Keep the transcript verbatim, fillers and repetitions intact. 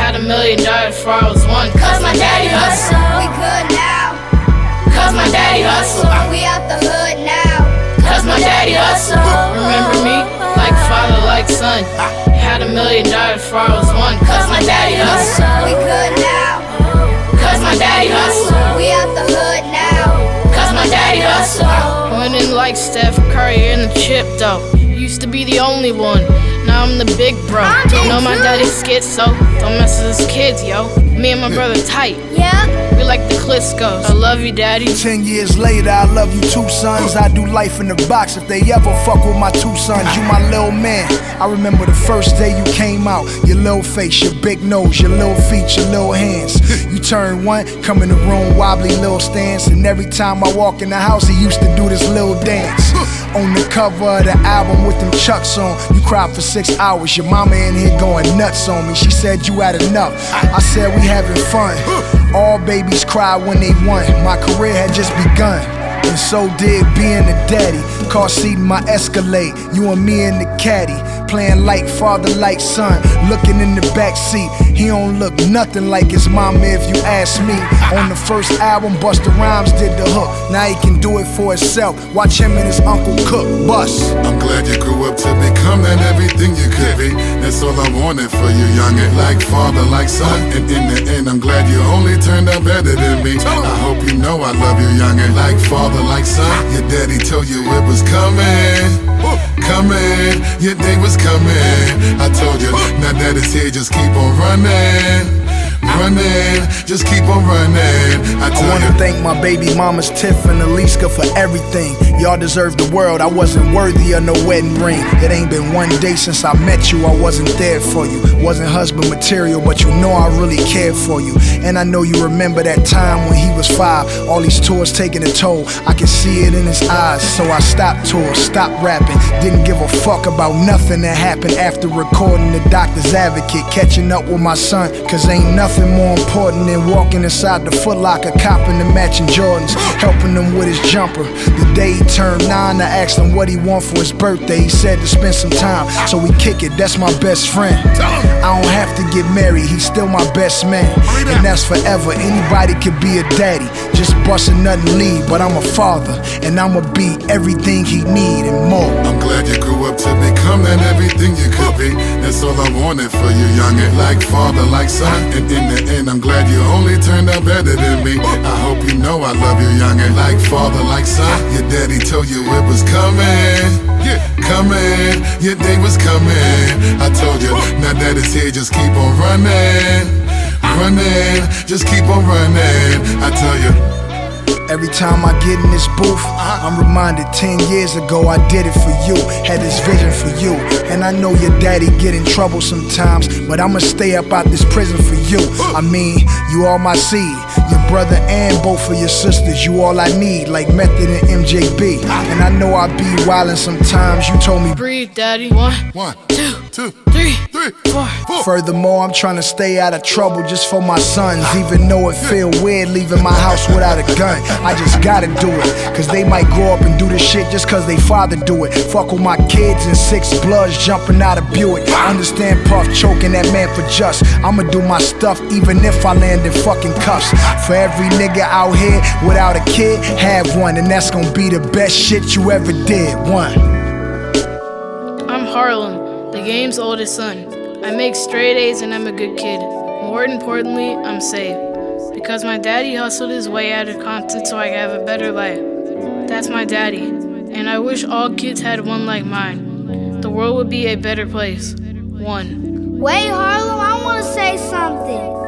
Had a million died before I was one. Cause my daddy hustle. We good now. Cause my daddy hustle. We out the hood now. Cause my daddy hustle. Remember me? Like father, like son. Had a million died before I was one. Cause my daddy hustle. We good now. Cause my daddy hustle. We out the hood now. Cause my daddy hustle. Winning like Steph Curry in the chip though. Used to be the only one. Now I'm the big bro. You know my daddy's schizo. Don't mess with his kids, yo. Me and my brother tight. Yeah. We like the Cliscos. I love you, daddy. Ten years later, I love you two sons. I do life in the box if they ever fuck with my two sons. You my little man. I remember the first day you came out. Your little face, your big nose, your little feet, your little hands. You turn one, come in the room, wobbly little stance. And every time I walk in the house, he used to do this little dance. On the cover of the album with them chucks on, you cried for six hours. Your mama in here going nuts on me. She said you had enough. I said we having fun. All babies cry when they won. My career had just begun, and so did being a daddy. Car seat in my Escalade, you and me in the caddy, playing like father, like son. Looking in the back seat, he don't look nothing like his mama if you ask me. On the first album, Busta Rhymes did the hook. Now he can do it for himself. Watch him and his uncle cook. Bust. I'm glad you grew up to become that everything you could be. That's all I wanted for you, youngin'. Like father, like son. And in the end, I'm glad you only turned out better than me. I hope you know I love you, youngin'. Like father, like son. Your daddy told you it was coming, coming. Your day was coming. I told you, now that it's here, just keep on running. Running, just keep on running. I, I wanna you. thank my baby mamas Tiff and Aliska for everything. Y'all deserve the world. I wasn't worthy of no wedding ring. It ain't been one day since I met you. I wasn't there for you. Wasn't husband material, but you know I really cared for you. And I know you remember that time when he was five. All these tours taking a toll. I can see it in his eyes. So I stopped tours, stopped rapping. Didn't give a fuck about nothing that happened after recording The Doctor's Advocate. Catching up with my son, cause ain't nothing more important than walking inside the Foot Locker, copping the matching Jordans, helping him with his jumper. The day he turned nine, I asked him what he want for his birthday. He said to spend some time, so we kick it. That's my best friend. I don't have to get married, he's still my best man, and that's forever. Anybody could be a daddy, just bust a nut and leave. But I'm a father, and I'ma be everything he need and more. I'm glad you grew up to become that everything you could be. That's all I wanted for you, youngin'. Like father, like son. And in the end, I'm glad you only turned out better than me. I hope you know I love you, youngin'. Like father, like son. Your daddy told you it was coming, coming. Your day was coming. I told you, now that it's here, just keep on running, running. Just keep on running. I tell you. Every time I get in this booth, I'm reminded ten years ago I did it for you, had this vision for you. And I know your daddy get in trouble sometimes, but I'ma stay up out this prison for you. I mean, you all my seed, your brother and both of your sisters. You all I need, like Method and M J B. And I know I be wildin' sometimes. You told me Breathe, daddy. One, One, two, two, three, three, four. four. Furthermore, I'm trying to stay out of trouble just for my sons. Even though it feel weird leaving my house without a gun, I just gotta do it. Cause they might grow up and do this shit just cause they father do it. Fuck with my kids and six bloods jumping out of Buick. Understand Puff choking that man for just. I'ma do my stuff even if I land in fucking cuffs. For every nigga out here without a kid, have one. And that's gonna be the best shit you ever did. One. I'm Harlem, the game's oldest son. I make straight A's and I'm a good kid. More importantly, I'm safe. Because my daddy hustled his way out of Compton so I could have a better life. That's my daddy, and I wish all kids had one like mine. The world would be a better place. One. Wait, Harlem, I wanna say something.